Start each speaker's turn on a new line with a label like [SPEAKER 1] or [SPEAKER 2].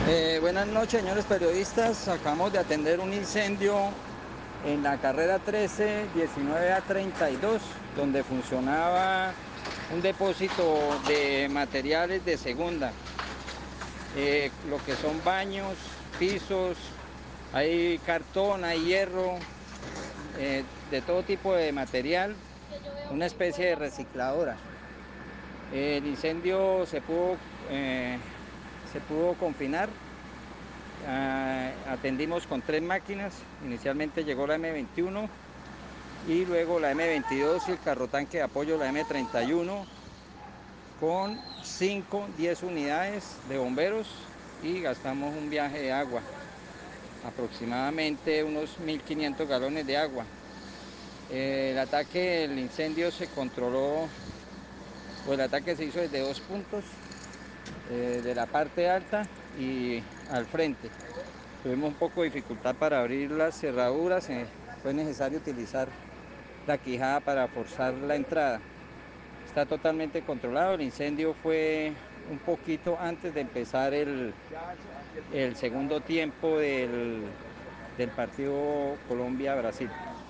[SPEAKER 1] Buenas noches, señores periodistas. Acabamos de atender un incendio en la carrera 13, 19A32, donde funcionaba un depósito de materiales de segunda, lo que son baños, pisos, hay cartón, hay hierro, de todo tipo de material, una especie de recicladora. El incendio se pudo confinar. Atendimos con 3 máquinas. Inicialmente llegó la M21 y luego la M22 y el carro tanque de apoyo, la M31, con 10 unidades de bomberos, y gastamos un viaje de agua, aproximadamente unos 1500 galones de agua. El incendio se controló, o el ataque se hizo desde 2 puntos, de la parte alta y al frente. Tuvimos un poco de dificultad para abrir las cerraduras, fue necesario utilizar la quijada para forzar la entrada. Está totalmente controlado. El incendio fue un poquito antes de empezar el segundo tiempo del partido Colombia-Brasil.